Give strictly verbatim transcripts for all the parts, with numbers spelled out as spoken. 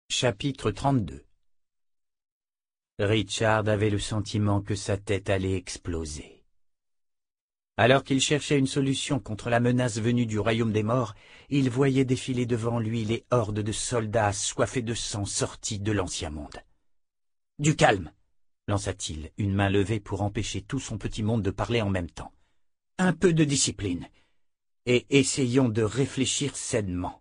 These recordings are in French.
Chapitre trente-deux. Richard avait le sentiment que sa tête allait exploser. Alors qu'il cherchait une solution contre la menace venue du royaume des morts, il voyait défiler devant lui les hordes de soldats assoiffés de sang sortis de l'ancien monde. « Du calme !» lança-t-il, une main levée pour empêcher tout son petit monde de parler en même temps. « Un peu de discipline, et essayons de réfléchir sainement.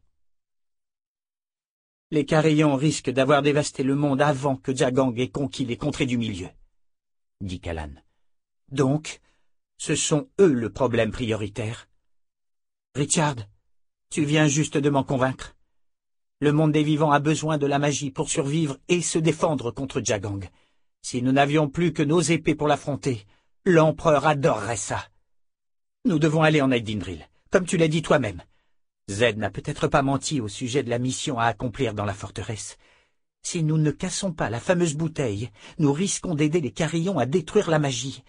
Les Carillons risquent d'avoir dévasté le monde avant que Jagang ait conquis les contrées du milieu, dit Callan. Donc, ce sont eux le problème prioritaire. Richard, tu viens juste de m'en convaincre. Le monde des vivants a besoin de la magie pour survivre et se défendre contre Jagang. Si nous n'avions plus que nos épées pour l'affronter, l'empereur adorerait ça. Nous devons aller en Aïdindril, comme tu l'as dit toi-même. Zed n'a peut-être pas menti au sujet de la mission à accomplir dans la forteresse. Si nous ne cassons pas la fameuse bouteille, nous risquons d'aider les Carillons à détruire la magie.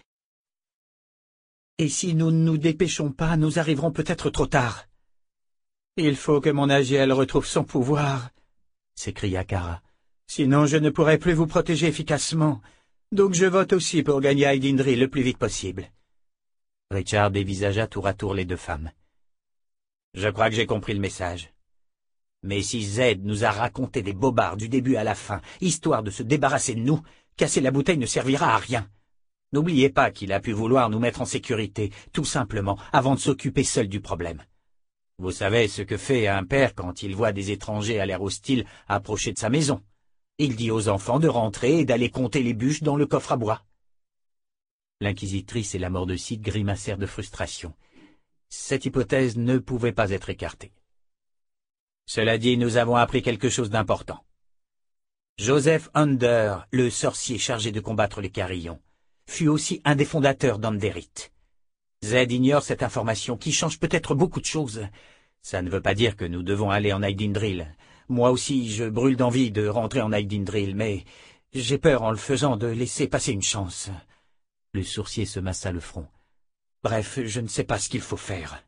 Et si nous ne nous dépêchons pas, nous arriverons peut-être trop tard. Il faut que mon Agiel retrouve son pouvoir, s'écria Kara. Sinon je ne pourrai plus vous protéger efficacement. Donc je vote aussi pour gagner Aïdindril le plus vite possible. Richard dévisagea tour à tour les deux femmes. Je crois que j'ai compris le message. Mais si Zed nous a raconté des bobards du début à la fin, histoire de se débarrasser de nous, casser la bouteille ne servira à rien. N'oubliez pas qu'il a pu vouloir nous mettre en sécurité, tout simplement, avant de s'occuper seul du problème. Vous savez ce que fait un père quand il voit des étrangers à l'air hostile approcher de sa maison. Il dit aux enfants de rentrer et d'aller compter les bûches dans le coffre à bois. L'inquisitrice et la Mordecide grimacèrent de frustration. Cette hypothèse ne pouvait pas être écartée. Cela dit, nous avons appris quelque chose d'important. Joseph Under, le sorcier chargé de combattre les Carillons, fut aussi un des fondateurs d'Anderit. Zed ignore cette information qui change peut-être beaucoup de choses. Ça ne veut pas dire que nous devons aller en Aïdindril. Moi aussi, je brûle d'envie de rentrer en Aïdindril, mais j'ai peur en le faisant de laisser passer une chance. Le sourcier se massa le front. Bref, je ne sais pas ce qu'il faut faire.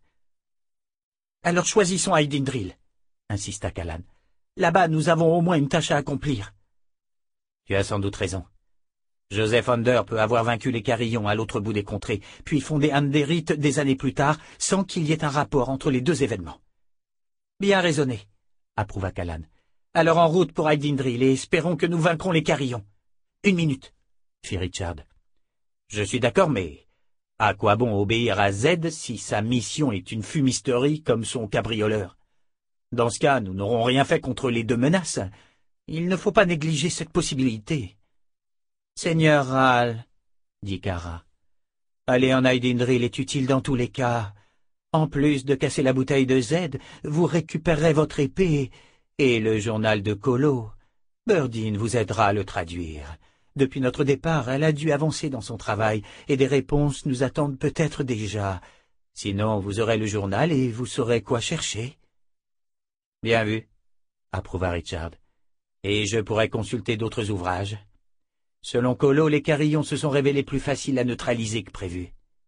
Alors choisissons Aïdindril, insista Callan. Là-bas, nous avons au moins une tâche à accomplir. Tu as sans doute raison. Joseph Under peut avoir vaincu les Carillons à l'autre bout des contrées, puis fondé Anderit des années plus tard, sans qu'il y ait un rapport entre les deux événements. Bien raisonné, approuva Callan. Alors en route pour Aïdindril et espérons que nous vaincrons les Carillons. Une minute, fit Richard. Je suis d'accord, mais à quoi bon obéir à Zed si sa mission est une fumisterie comme son cabrioleur? Dans ce cas, nous n'aurons rien fait contre les deux menaces. Il ne faut pas négliger cette possibilité. Seigneur Ral, dit Kara, aller en Aïdindril est utile dans tous les cas. En plus de casser la bouteille de Zed, vous récupérerez votre épée et le journal de Kolo. Burdine vous aidera à le traduire. Depuis notre départ, elle a dû avancer dans son travail, et des réponses nous attendent peut-être déjà. Sinon, vous aurez le journal et vous saurez quoi chercher. Bien vu, approuva Richard. Et je pourrai consulter d'autres ouvrages. Selon Kolo, les Carillons se sont révélés plus faciles à neutraliser que prévu.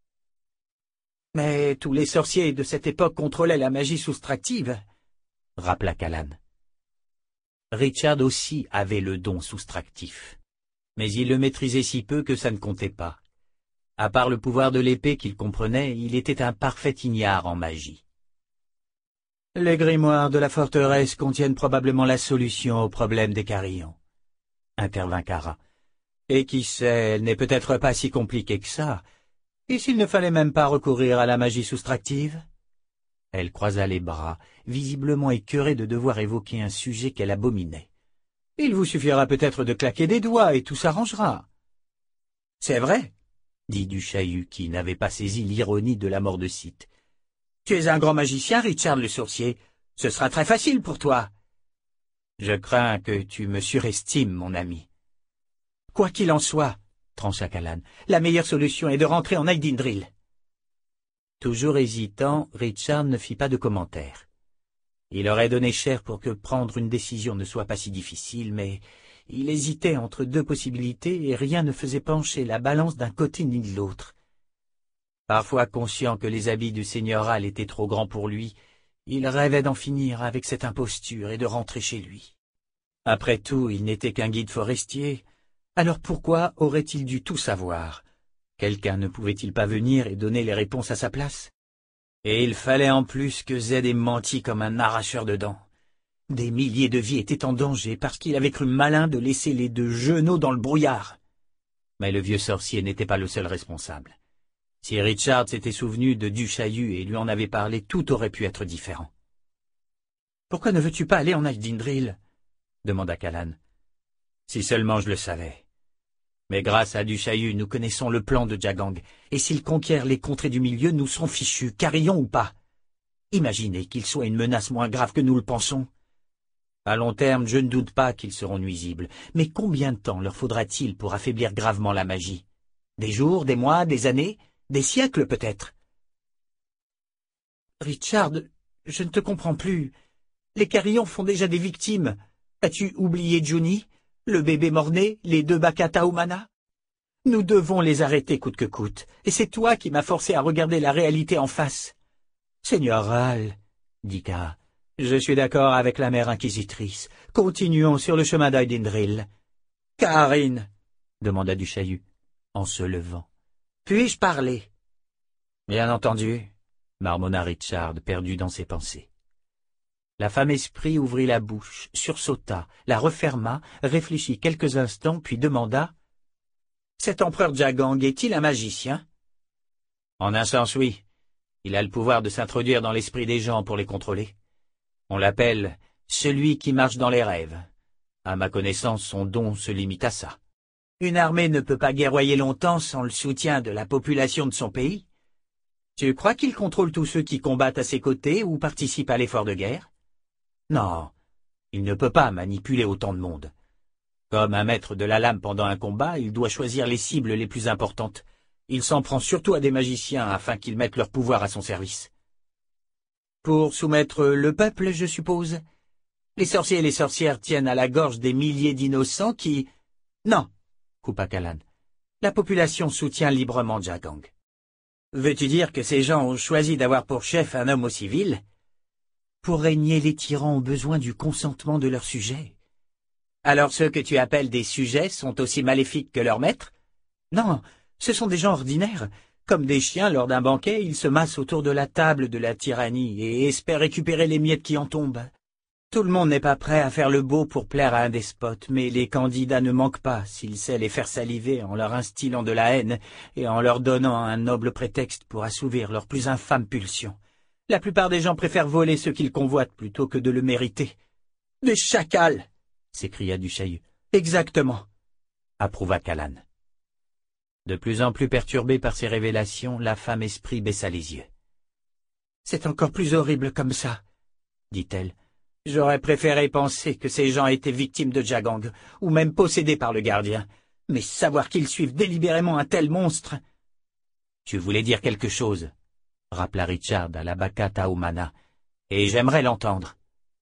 Mais tous les sorciers de cette époque contrôlaient la magie soustractive, rappela Callan. Richard aussi avait le don soustractif. Mais il le maîtrisait si peu que ça ne comptait pas. À part le pouvoir de l'épée qu'il comprenait, il était un parfait ignare en magie. Les grimoires de la forteresse contiennent probablement la solution au problème des Carillons, intervint Kara. Et qui sait, elle n'est peut-être pas si compliquée que ça. Et s'il ne fallait même pas recourir à la magie soustractive? Elle croisa les bras, visiblement écœurée de devoir évoquer un sujet qu'elle abominait. Il vous suffira peut-être de claquer des doigts et tout s'arrangera. C'est vrai, dit Duchahu, qui n'avait pas saisi l'ironie de la Mordecide. Tu es un grand magicien, Richard le sorcier. Ce sera très facile pour toi. Je crains que tu me surestimes, mon ami. Quoi qu'il en soit, trancha Callan, la meilleure solution est de rentrer en Aïdindril. Toujours hésitant, Richard ne fit pas de commentaire. Il aurait donné cher pour que prendre une décision ne soit pas si difficile, mais il hésitait entre deux possibilités et rien ne faisait pencher la balance d'un côté ni de l'autre. Parfois conscient que les habits du seigneurial étaient trop grands pour lui, il rêvait d'en finir avec cette imposture et de rentrer chez lui. Après tout, il n'était qu'un guide forestier. Alors pourquoi aurait-il dû tout savoir? Quelqu'un ne pouvait-il pas venir et donner les réponses à sa place? Et il fallait en plus que Z ait menti comme un arracheur de dents. Des milliers de vies étaient en danger parce qu'il avait cru malin de laisser les deux genoux dans le brouillard. Mais le vieux sorcier n'était pas le seul responsable. Si Richard s'était souvenu de Du Chaillu et lui en avait parlé, tout aurait pu être différent. « Pourquoi ne veux-tu pas aller en Aldindril ?» demanda Callan. « Si seulement je le savais. Mais grâce à Du Chaillu, nous connaissons le plan de Jagang, et s'il conquiert les contrées du milieu, nous serons fichus, carillons ou pas. Imaginez qu'il soit une menace moins grave que nous le pensons. À long terme, je ne doute pas qu'ils seront nuisibles, mais combien de temps leur faudra-t-il pour affaiblir gravement la magie? Des jours, des mois, des années, des siècles peut-être? Richard, je ne te comprends plus. Les carillons font déjà des victimes. As-tu oublié Juni, le bébé mort-né, les deux Bakata Umana? Nous devons les arrêter coûte que coûte, et c'est toi qui m'as forcé à regarder la réalité en face. Seigneur Ral, dit Kara, je suis d'accord avec la mère inquisitrice. Continuons sur le chemin d'Aydindril. Karine, demanda Du Chaillu, en se levant. Puis-je parler? Bien entendu, marmonna Richard, perdu dans ses pensées. La femme esprit ouvrit la bouche, sursauta, la referma, réfléchit quelques instants, puis demanda « Cet empereur Jagang est-il un magicien ?» En un sens, oui. Il a le pouvoir de s'introduire dans l'esprit des gens pour les contrôler. On l'appelle « celui qui marche dans les rêves ». À ma connaissance, son don se limite à ça. Une armée ne peut pas guerroyer longtemps sans le soutien de la population de son pays. Tu crois qu'il contrôle tous ceux qui combattent à ses côtés ou participent à l'effort de guerre? Non, il ne peut pas manipuler autant de monde. Comme un maître de la lame pendant un combat, il doit choisir les cibles les plus importantes. Il s'en prend surtout à des magiciens afin qu'ils mettent leur pouvoir à son service. Pour soumettre le peuple, je suppose. Les sorciers et les sorcières tiennent à la gorge des milliers d'innocents qui... Non, coupa Callan. La population soutient librement Jagang. Veux-tu dire que ces gens ont choisi d'avoir pour chef un homme aussi vil? Pour régner, les tyrans ont besoin du consentement de leurs sujets. Alors ceux que tu appelles des sujets sont aussi maléfiques que leurs maîtres? Non, ce sont des gens ordinaires. Comme des chiens lors d'un banquet, ils se massent autour de la table de la tyrannie et espèrent récupérer les miettes qui en tombent. Tout le monde n'est pas prêt à faire le beau pour plaire à un despote, mais les candidats ne manquent pas s'il sait les faire saliver en leur instillant de la haine et en leur donnant un noble prétexte pour assouvir leurs plus infâmes pulsions. La plupart des gens préfèrent voler ce qu'ils convoitent plutôt que de le mériter. « Des chacals !» s'écria Du Chaillu. « Exactement !» approuva Callan. De plus en plus perturbée par ces révélations, la femme esprit baissa les yeux. « C'est encore plus horrible comme ça, » dit-elle. « J'aurais préféré penser que ces gens étaient victimes de Jagang, ou même possédés par le gardien. Mais savoir qu'ils suivent délibérément un tel monstre... » Tu voulais dire quelque chose, rappela Richard à la Bakata Umana, et j'aimerais l'entendre.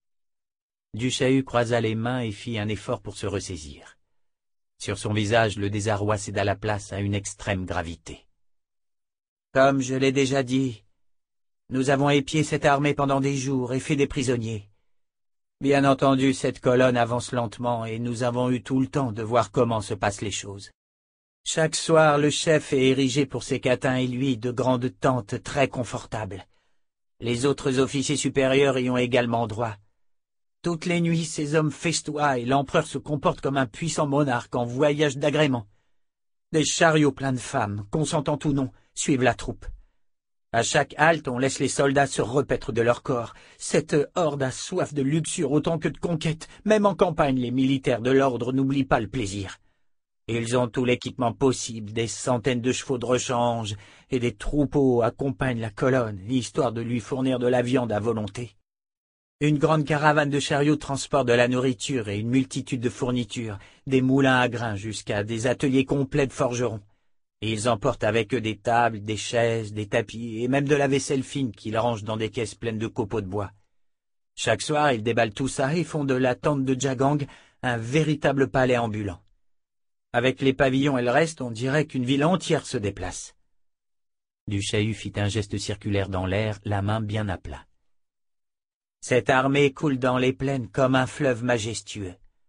Du Chaillu croisa les mains et fit un effort pour se ressaisir. Sur son visage, le désarroi céda la place à une extrême gravité. Comme je l'ai déjà dit, nous avons épié cette armée pendant des jours et fait des prisonniers. Bien entendu, cette colonne avance lentement et nous avons eu tout le temps de voir comment se passent les choses. Chaque soir, le chef est érigé pour ses catins et lui de grandes tentes très confortables. Les autres officiers supérieurs y ont également droit. Toutes les nuits, ces hommes festoient et l'empereur se comporte comme un puissant monarque en voyage d'agrément. Des chariots pleins de femmes, consentants ou non, suivent la troupe. À chaque halte, on laisse les soldats se repaître de leur corps. Cette horde a soif de luxure autant que de conquête. Même en campagne, les militaires de l'ordre n'oublient pas le plaisir. Ils ont tout l'équipement possible, des centaines de chevaux de rechange, et des troupeaux accompagnent la colonne, histoire de lui fournir de la viande à volonté. Une grande caravane de chariots transporte de la nourriture et une multitude de fournitures, des moulins à grains jusqu'à des ateliers complets de forgerons. Et ils emportent avec eux des tables, des chaises, des tapis et même de la vaisselle fine qu'ils rangent dans des caisses pleines de copeaux de bois. Chaque soir, ils déballent tout ça et font de la tente de Jagang un véritable palais ambulant. Avec les pavillons et le reste, on dirait qu'une ville entière se déplace. Du Chaillu fit un geste circulaire dans l'air, la main bien à plat. Cette armée coule dans les plaines comme un fleuve majestueux.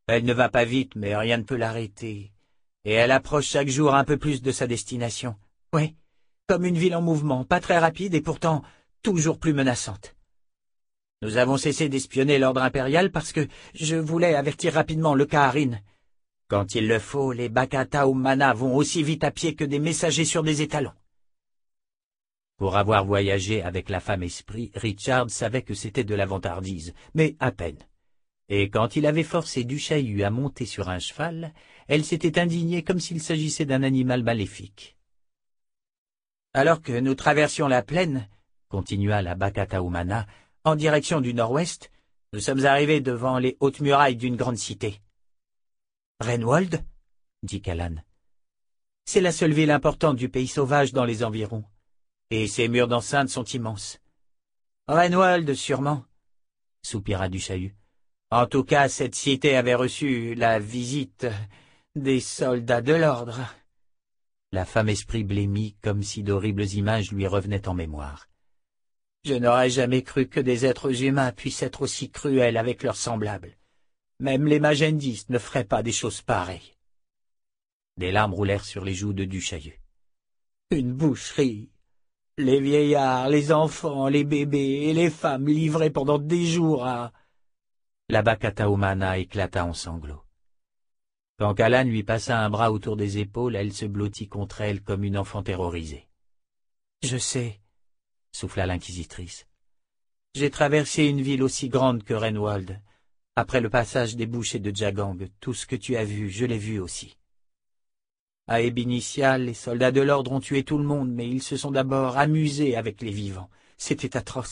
Elle ne va pas vite, mais rien ne peut l'arrêter. Et elle approche chaque jour un peu plus de sa destination. Oui, comme une ville en mouvement, pas très rapide et pourtant toujours plus menaçante. Nous avons cessé d'espionner l'ordre impérial parce que je voulais avertir rapidement le Kaharin. Quand il le faut, les Bakata Umana vont aussi vite à pied que des messagers sur des étalons. Pour avoir voyagé avec la femme esprit, Richard savait que c'était de la vantardise, mais à peine. Et quand il avait forcé Duchaillu à monter sur un cheval, elle s'était indignée comme s'il s'agissait d'un animal maléfique. Alors que nous traversions la plaine, continua la Bakata Umana, en direction du nord-ouest, nous sommes arrivés devant les hautes murailles d'une grande cité. « Renwald » dit Callan. « C'est la seule ville importante du pays sauvage dans les environs, et ses murs d'enceinte sont immenses. »« Renwald, sûrement, » soupira Duchaillu. « En tout cas, cette cité avait reçu la visite des soldats de l'ordre. » La femme esprit blêmit comme si d'horribles images lui revenaient en mémoire. « Je n'aurais jamais cru que des êtres humains puissent être aussi cruels avec leurs semblables. Même les magendistes ne feraient pas des choses pareilles. » Des larmes roulèrent sur les joues de Duchaillu. « Une boucherie. Les vieillards, les enfants, les bébés et les femmes livrés pendant des jours à... » La Bakata Umana éclata en sanglots. Quand Callan lui passa un bras autour des épaules, elle se blottit contre elle comme une enfant terrorisée. « Je sais, » souffla l'inquisitrice. « J'ai traversé une ville aussi grande que Renwald. Après le passage des bouchers de Jagang, tout ce que tu as vu, je l'ai vu aussi. À Ébinitial, les soldats de l'ordre ont tué tout le monde, mais ils se sont d'abord amusés avec les vivants. C'était atroce. »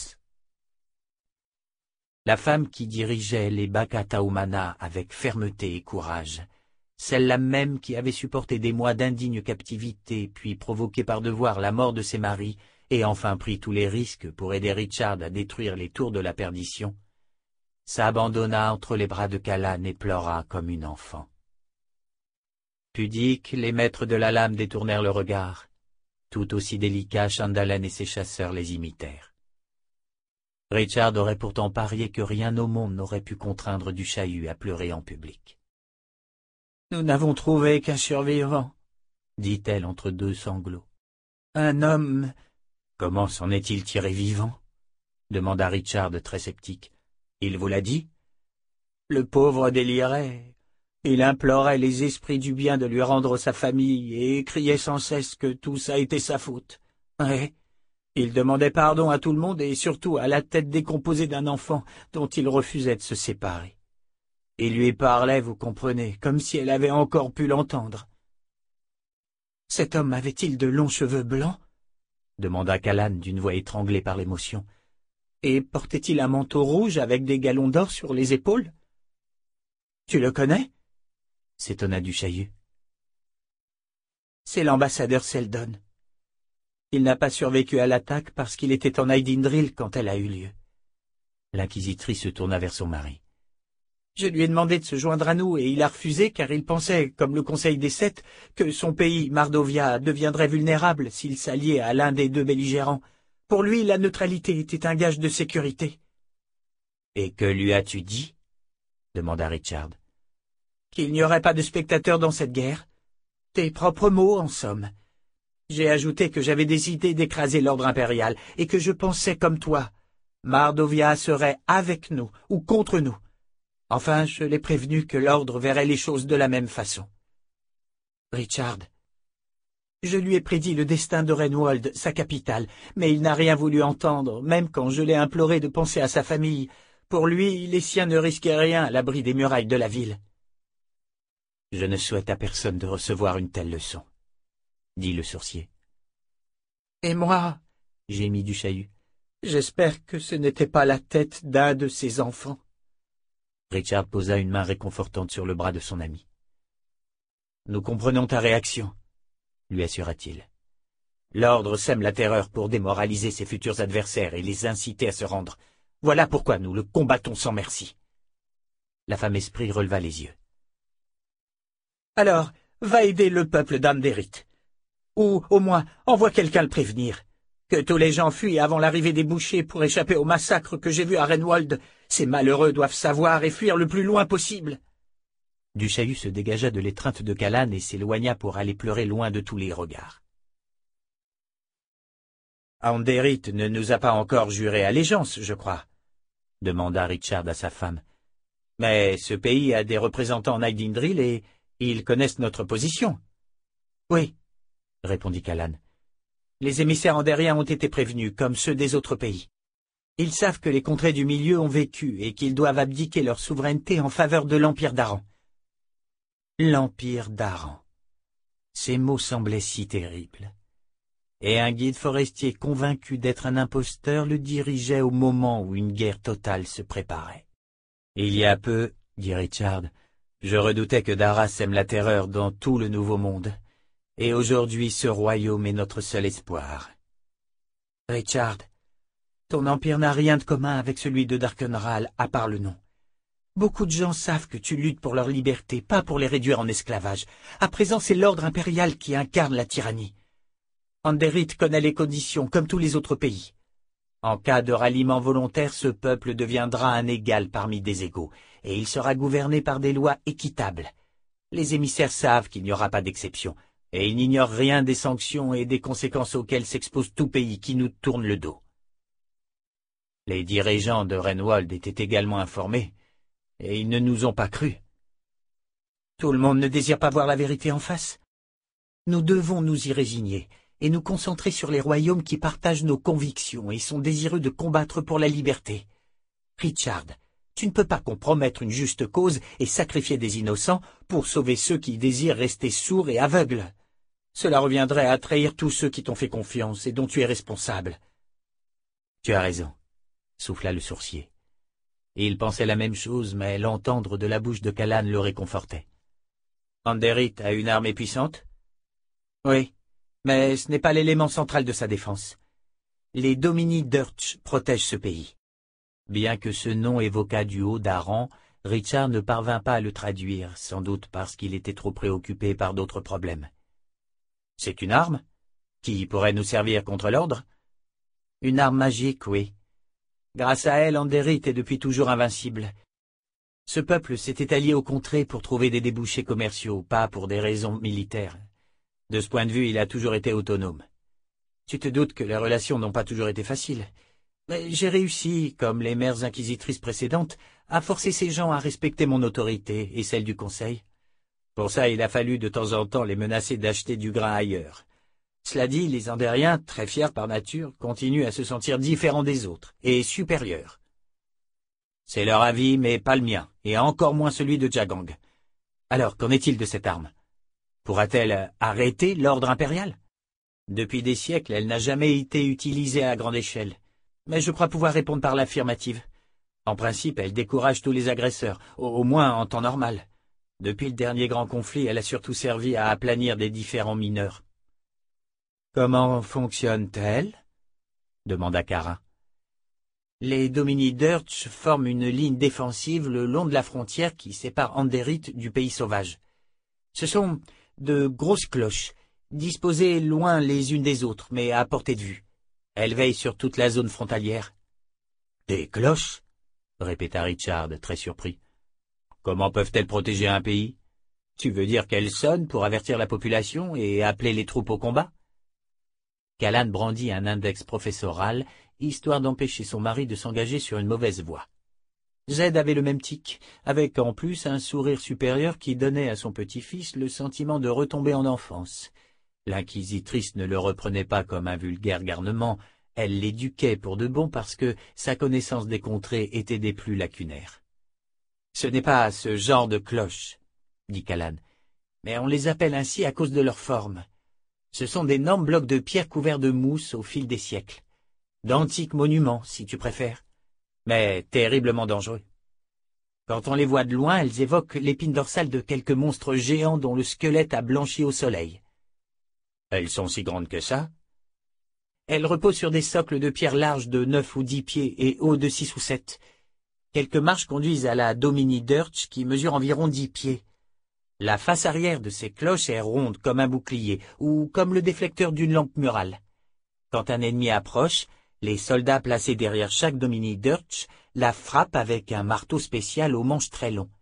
La femme qui dirigeait les Bakata Umana avec fermeté et courage, celle-là même qui avait supporté des mois d'indigne captivité, puis provoqué par devoir la mort de ses maris, et enfin pris tous les risques pour aider Richard à détruire les tours de la perdition, s'abandonna entre les bras de Callan et pleura comme une enfant. Pudiques, les maîtres de la lame détournèrent le regard. Tout aussi délicats, Chandalen et ses chasseurs les imitèrent. Richard aurait pourtant parié que rien au monde n'aurait pu contraindre Duchaillu à pleurer en public. « Nous n'avons trouvé qu'un survivant, » dit-elle entre deux sanglots. « Un homme... » « Comment s'en est-il tiré vivant ?» demanda Richard très sceptique. « Il vous l'a dit ?» Le pauvre délirait. Il implorait les esprits du bien de lui rendre sa famille et criait sans cesse que tout ça était sa faute. Ouais. Il demandait pardon à tout le monde et surtout à la tête décomposée d'un enfant dont il refusait de se séparer. Il lui parlait, vous comprenez, comme si elle avait encore pu l'entendre. « Cet homme avait-il de longs cheveux blancs ?» demanda Callan d'une voix étranglée par l'émotion. « Et portait-il un manteau rouge avec des galons d'or sur les épaules ?»« Tu le connais ?» s'étonna Duchaillu. « C'est l'ambassadeur Seldon. Il n'a pas survécu à l'attaque parce qu'il était en Aydindril quand elle a eu lieu. » L'inquisitrice se tourna vers son mari. « Je lui ai demandé de se joindre à nous et il a refusé car il pensait, comme le Conseil des Sept, que son pays, Mardovia, deviendrait vulnérable s'il s'alliait à l'un des deux belligérants. Pour lui, la neutralité était un gage de sécurité. »« Et que lui as-tu dit ?» demanda Richard. « Qu'il n'y aurait pas de spectateurs dans cette guerre. Tes propres mots, en somme. J'ai ajouté que j'avais décidé d'écraser l'ordre impérial et que je pensais comme toi. Mardovia serait avec nous ou contre nous. Enfin, je l'ai prévenu que l'ordre verrait les choses de la même façon. Richard, je lui ai prédit le destin de Renwald, sa capitale, mais il n'a rien voulu entendre, même quand je l'ai imploré de penser à sa famille. Pour lui, les siens ne risquaient rien à l'abri des murailles de la ville. Je ne souhaite à personne de recevoir une telle leçon, dit le sourcier. Et moi, gémit Duchaillu, j'espère que ce n'était pas la tête d'un de ses enfants. Richard posa une main réconfortante sur le bras de son ami. « Nous comprenons ta réaction, » lui assura-t-il. « L'ordre sème la terreur pour démoraliser ses futurs adversaires et les inciter à se rendre. Voilà pourquoi nous le combattons sans merci. » La femme esprit releva les yeux. « Alors, va aider le peuple d'Amderit. Ou, au moins, envoie quelqu'un le prévenir. Que tous les gens fuient avant l'arrivée des bouchers pour échapper au massacre que j'ai vu à Renwald. Ces malheureux doivent savoir et fuir le plus loin possible. » Du Chahut se dégagea de l'étreinte de Callan et s'éloigna pour aller pleurer loin de tous les regards. Anderith ne nous a pas encore juré allégeance, je crois, demanda Richard à sa femme. Mais ce pays a des représentants en Aidindril et ils connaissent notre position. Oui, répondit Callan. Les émissaires andériens ont été prévenus, comme ceux des autres pays. Ils savent que les contrées du milieu ont vécu et qu'ils doivent abdiquer leur souveraineté en faveur de l'Empire d'Aran. L'Empire d'Aran. Ces mots semblaient si terribles. Et un guide forestier convaincu d'être un imposteur le dirigeait au moment où une guerre totale se préparait. Il y a peu, dit Richard, je redoutais que Dara sème la terreur dans tout le Nouveau Monde. Et aujourd'hui ce royaume est notre seul espoir. Richard, ton empire n'a rien de commun avec celui de Darkenral, à part le nom. Beaucoup de gens savent que tu luttes pour leur liberté, pas pour les réduire en esclavage. À présent, c'est l'ordre impérial qui incarne la tyrannie. Anderith connaît les conditions, comme tous les autres pays. En cas de ralliement volontaire, ce peuple deviendra un égal parmi des égaux, et il sera gouverné par des lois équitables. Les émissaires savent qu'il n'y aura pas d'exception, et ils n'ignorent rien des sanctions et des conséquences auxquelles s'expose tout pays qui nous tourne le dos. Les dirigeants de Renwold étaient également informés, et ils ne nous ont pas crus. Tout le monde ne désire pas voir la vérité en face. Nous devons nous y résigner, et nous concentrer sur les royaumes qui partagent nos convictions et sont désireux de combattre pour la liberté. Richard, tu ne peux pas compromettre une juste cause et sacrifier des innocents pour sauver ceux qui désirent rester sourds et aveugles. Cela reviendrait à trahir tous ceux qui t'ont fait confiance et dont tu es responsable. Tu as raison, souffla le sourcier. Il pensait la même chose, mais l'entendre de la bouche de Callan le réconfortait. Anderith a une armée puissante? Oui, mais ce n'est pas l'élément central de sa défense. Les Domini Dirch protègent ce pays. Bien que ce nom évoquât du haut d'Aran, Richard ne parvint pas à le traduire, sans doute parce qu'il était trop préoccupé par d'autres problèmes. C'est une arme? Qui pourrait nous servir contre l'ordre? Une arme magique, oui. Grâce à elle, Anderith est depuis toujours invincible. Ce peuple s'était allié aux contrées pour trouver des débouchés commerciaux, pas pour des raisons militaires. De ce point de vue, il a toujours été autonome. Tu te doutes que les relations n'ont pas toujours été faciles. Mais j'ai réussi, comme les mères inquisitrices précédentes, à forcer ces gens à respecter mon autorité et celle du Conseil. Pour ça, il a fallu de temps en temps les menacer d'acheter du grain ailleurs. Cela dit, les Andériens, très fiers par nature, continuent à se sentir différents des autres, et supérieurs. C'est leur avis, mais pas le mien, et encore moins celui de Jagang. Alors, qu'en est-il de cette arme? Pourra-t-elle arrêter l'ordre impérial? Depuis des siècles, elle n'a jamais été utilisée à grande échelle. Mais je crois pouvoir répondre par l'affirmative. En principe, elle décourage tous les agresseurs, au, au moins en temps normal. Depuis le dernier grand conflit, elle a surtout servi à aplanir des différends mineurs. Comment fonctionne-t-elle? demanda Karin. Les Domini Dirch forment une ligne défensive le long de la frontière qui sépare Anderith du pays sauvage. Ce sont de grosses cloches, disposées loin les unes des autres, mais à portée de vue. Elles veillent sur toute la zone frontalière. Des cloches? répéta Richard, très surpris. Comment peuvent-elles protéger un pays? Tu veux dire qu'elles sonnent pour avertir la population et appeler les troupes au combat? Callan brandit un index professoral, histoire d'empêcher son mari de s'engager sur une mauvaise voie. Zed avait le même tic, avec en plus un sourire supérieur qui donnait à son petit-fils le sentiment de retomber en enfance. L'inquisitrice ne le reprenait pas comme un vulgaire garnement, elle l'éduquait pour de bon parce que sa connaissance des contrées était des plus lacunaires. « Ce n'est pas ce genre de cloches, » dit Callan, « mais on les appelle ainsi à cause de leur forme. Ce sont d'énormes blocs de pierre couverts de mousse au fil des siècles. D'antiques monuments, si tu préfères, mais terriblement dangereux. Quand on les voit de loin, elles évoquent l'épine dorsale de quelques monstres géants dont le squelette a blanchi au soleil. Elles sont si grandes que ça? Elles reposent sur des socles de pierre larges de neuf ou dix pieds et hauts de six ou sept. Quelques marches conduisent à la Domini Dirch qui mesure environ dix pieds. La face arrière de ces cloches est ronde comme un bouclier ou comme le déflecteur d'une lampe murale. Quand un ennemi approche, les soldats placés derrière chaque Domini Dirch la frappent avec un marteau spécial aux manches très longs.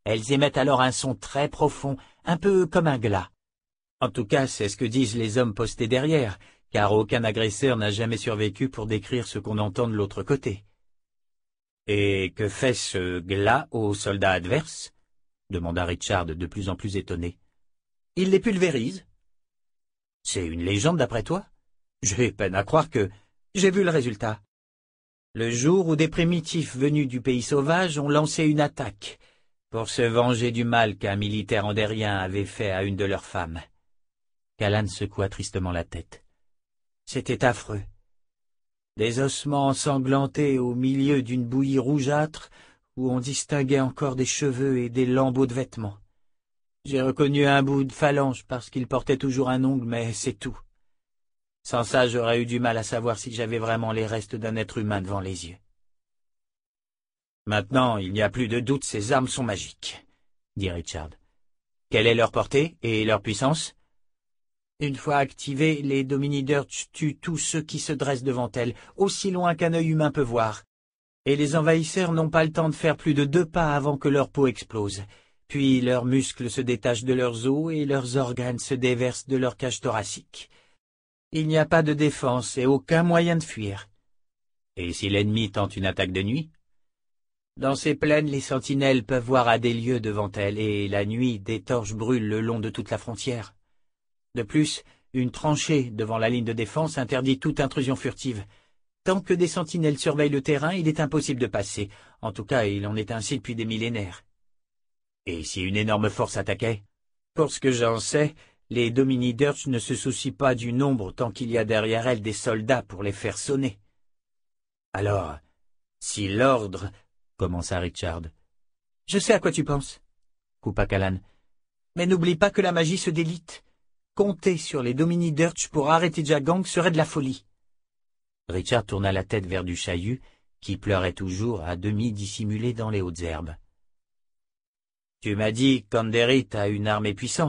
Elles émettent alors un son très profond, un peu comme un glas. En tout cas, c'est ce que disent les hommes postés derrière, car aucun agresseur n'a jamais survécu pour décrire ce qu'on entend de l'autre côté. « Et que fait ce glas aux soldats adverses ?» demanda Richard de plus en plus étonné. « Il les pulvérise. »« C'est une légende d'après toi ? J'ai peine à croire que... J'ai vu le résultat. Le jour où des primitifs venus du pays sauvage ont lancé une attaque pour se venger du mal qu'un militaire andérien avait fait à une de leurs femmes. » Callan secoua tristement la tête. C'était affreux. Des ossements ensanglantés au milieu d'une bouillie rougeâtre où on distinguait encore des cheveux et des lambeaux de vêtements. J'ai reconnu un bout de phalange parce qu'il portait toujours un ongle, mais c'est tout. Sans ça, j'aurais eu du mal à savoir si j'avais vraiment les restes d'un être humain devant les yeux. Maintenant, il n'y a plus de doute, ces armes sont magiques, dit Richard. Quelle est leur portée et leur puissance? Une fois activées, les Domini-Dirch tuent tous ceux qui se dressent devant elles, aussi loin qu'un œil humain peut voir. Et les envahisseurs n'ont pas le temps de faire plus de deux pas avant que leur peau explose. Puis leurs muscles se détachent de leurs os et leurs organes se déversent de leur cage thoracique. Il n'y a pas de défense et aucun moyen de fuir. Et si l'ennemi tente une attaque de nuit? Dans ces plaines, les sentinelles peuvent voir à des lieues devant elles, et la nuit, des torches brûlent le long de toute la frontière. De plus, une tranchée devant la ligne de défense interdit toute intrusion furtive. Tant que des sentinelles surveillent le terrain, il est impossible de passer. En tout cas, il en est ainsi depuis des millénaires. Et si une énorme force attaquait? Pour ce que j'en sais, les Domini-Dirch ne se soucient pas du nombre tant qu'il y a derrière elles des soldats pour les faire sonner. Alors, si l'ordre... commença Richard. « Je sais à quoi tu penses, » coupa Callan. « Mais n'oublie pas que la magie se délite. Compter sur les Domini-Dirch pour arrêter Jagang serait de la folie. » Richard tourna la tête vers du Chahu, qui pleurait toujours à demi dissimulé dans les hautes herbes. « Tu m'as dit qu'Anderit a une armée puissante. »«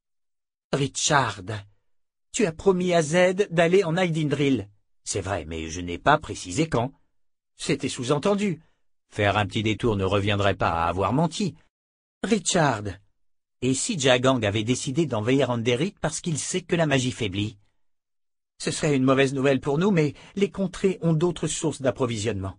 Richard, tu as promis à Zed d'aller en Aidindril. C'est vrai, mais je n'ai pas précisé quand. C'était sous-entendu. Faire un petit détour ne reviendrait pas à avoir menti. Richard, et si Jagang avait décidé d'envahir Anderit parce qu'il sait que la magie faiblit? Ce serait une mauvaise nouvelle pour nous, mais les contrées ont d'autres sources d'approvisionnement.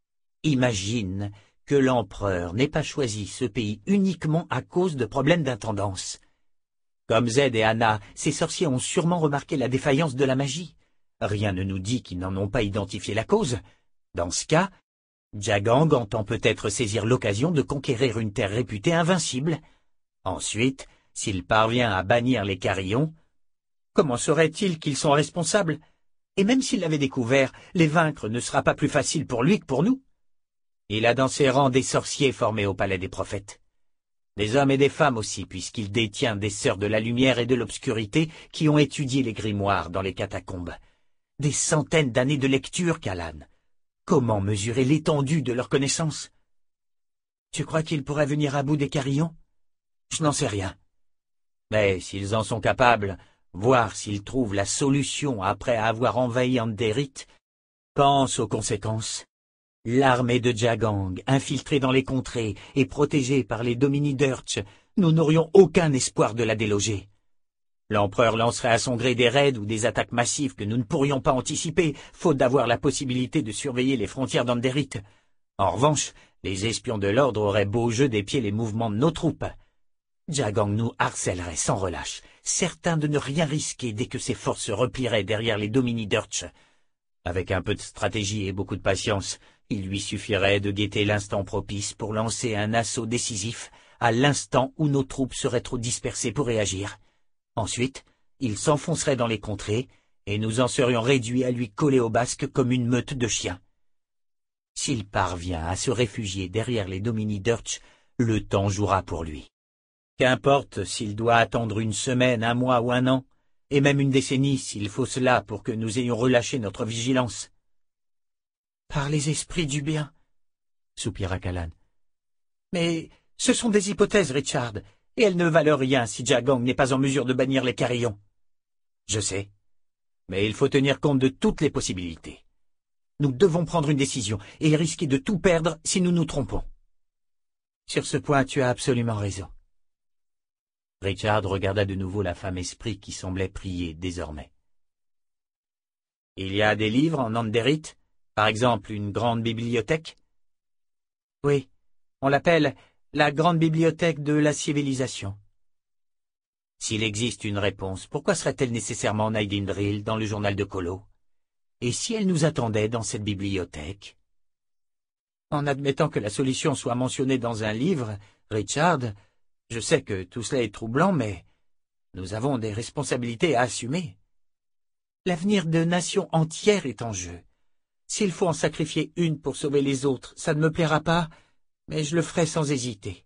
Imagine que l'empereur n'ait pas choisi ce pays uniquement à cause de problèmes d'intendance. Comme Zed et Anna, ces sorciers ont sûrement remarqué la défaillance de la magie. Rien ne nous dit qu'ils n'en ont pas identifié la cause. Dans ce cas, Jagang entend peut-être saisir l'occasion de conquérir une terre réputée invincible. Ensuite, s'il parvient à bannir les Carillons, comment saurait-il qu'ils sont responsables? Et même s'il l'avait découvert, les vaincre ne sera pas plus facile pour lui que pour nous. Il a dans ses rangs des sorciers formés au palais des prophètes. Des hommes et des femmes aussi, puisqu'il détient des sœurs de la lumière et de l'obscurité qui ont étudié les grimoires dans les catacombes. Des centaines d'années de lecture, Callan. Comment mesurer l'étendue de leurs connaissances? Tu crois qu'ils pourraient venir à bout des Carillons? Je n'en sais rien. Mais s'ils en sont capables, voir s'ils trouvent la solution après avoir envahi Anderit, pense aux conséquences. L'armée de Jagang, infiltrée dans les contrées et protégée par les Domini-Dirch, nous n'aurions aucun espoir de la déloger. L'empereur lancerait à son gré des raids ou des attaques massives que nous ne pourrions pas anticiper, faute d'avoir la possibilité de surveiller les frontières d'Anderit. En revanche, les espions de l'ordre auraient beau jeu d'épier les mouvements de nos troupes. Jagang nous harcèlerait sans relâche, certain de ne rien risquer dès que ses forces se replieraient derrière les Domini-Dirch. Avec un peu de stratégie et beaucoup de patience, il lui suffirait de guetter l'instant propice pour lancer un assaut décisif à l'instant où nos troupes seraient trop dispersées pour réagir. Ensuite, il s'enfoncerait dans les contrées, et nous en serions réduits à lui coller au basque comme une meute de chiens. S'il parvient à se réfugier derrière les Domini-Dirch, le temps jouera pour lui. Qu'importe s'il doit attendre une semaine, un mois ou un an, et même une décennie s'il faut cela pour que nous ayons relâché notre vigilance. « Par les esprits du bien, » soupira Callan. « Mais ce sont des hypothèses, Richard, et elles ne valent rien si Jagang n'est pas en mesure de bannir les Carillons. »« Je sais, mais il faut tenir compte de toutes les possibilités. Nous devons prendre une décision et risquer de tout perdre si nous nous trompons. » Sur ce point, tu as absolument raison. Richard regarda de nouveau la femme esprit qui semblait prier désormais. Il y a des livres en Anderith, par exemple une grande bibliothèque? Oui, on l'appelle la grande bibliothèque de la civilisation. S'il existe une réponse, pourquoi serait-elle nécessairement Naidindril dans le journal de Colo? Et si elle nous attendait dans cette bibliothèque? En admettant que la solution soit mentionnée dans un livre, Richard, je sais que tout cela est troublant, mais nous avons des responsabilités à assumer. L'avenir de nations entières est en jeu. S'il faut en sacrifier une pour sauver les autres, ça ne me plaira pas, mais je le ferai sans hésiter.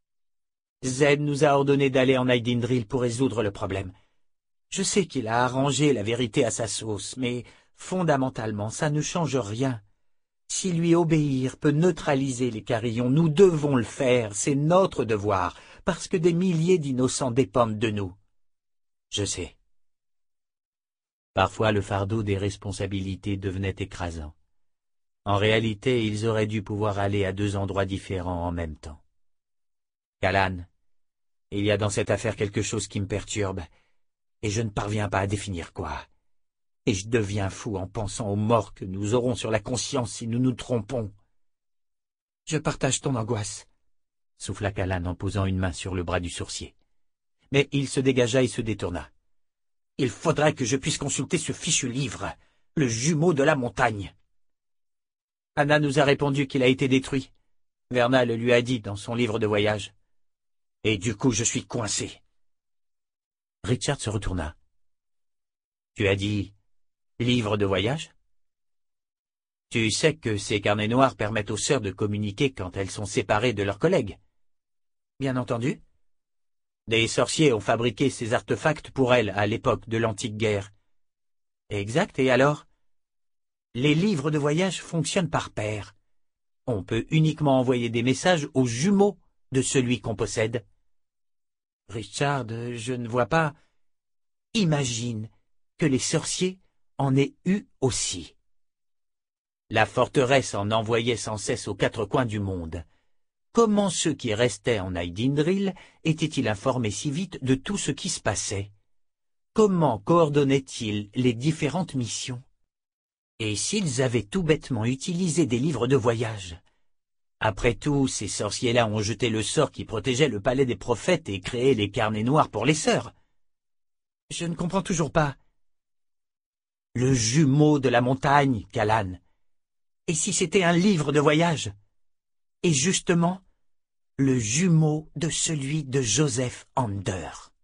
Zed nous a ordonné d'aller en Naidindril pour résoudre le problème. Je sais qu'il a arrangé la vérité à sa sauce, mais fondamentalement, ça ne change rien. Si lui obéir peut neutraliser les carillons, nous devons le faire, c'est notre devoir, parce que des milliers d'innocents dépendent de nous. Je sais. Parfois le fardeau des responsabilités devenait écrasant. En réalité, ils auraient dû pouvoir aller à deux endroits différents en même temps. Callan, il y a dans cette affaire quelque chose qui me perturbe, et je ne parviens pas à définir quoi. Et je deviens fou en pensant aux morts que nous aurons sur la conscience si nous nous trompons. Je partage ton angoisse, souffla Callan en posant une main sur le bras du sourcier. Mais il se dégagea et se détourna. Il faudrait que je puisse consulter ce fichu livre, le jumeau de la montagne. Anna nous a répondu qu'il a été détruit. Verna le lui a dit dans son livre de voyage. Et du coup, je suis coincé. Richard se retourna. Tu as dit livre de voyage? Tu sais que ces carnets noirs permettent aux sœurs de communiquer quand elles sont séparées de leurs collègues. Bien entendu. Des sorciers ont fabriqué ces artefacts pour elles à l'époque de l'antique guerre. Exact, et alors? Les livres de voyage fonctionnent par paire. On peut uniquement envoyer des messages aux jumeaux de celui qu'on possède. Richard, je ne vois pas. Imagine que les sorciers en aient eu aussi. La forteresse en envoyait sans cesse aux quatre coins du monde. Comment ceux qui restaient en Naidindril étaient-ils informés si vite de tout ce qui se passait? Comment coordonnaient-ils les différentes missions? Et s'ils avaient tout bêtement utilisé des livres de voyage? Après tout, ces sorciers-là ont jeté le sort qui protégeait le palais des prophètes et créé les carnets noirs pour les sœurs. Je ne comprends toujours pas. Le jumeau de la montagne, Callan. Et si c'était un livre de voyage? Et justement, le jumeau de celui de Joseph Ander.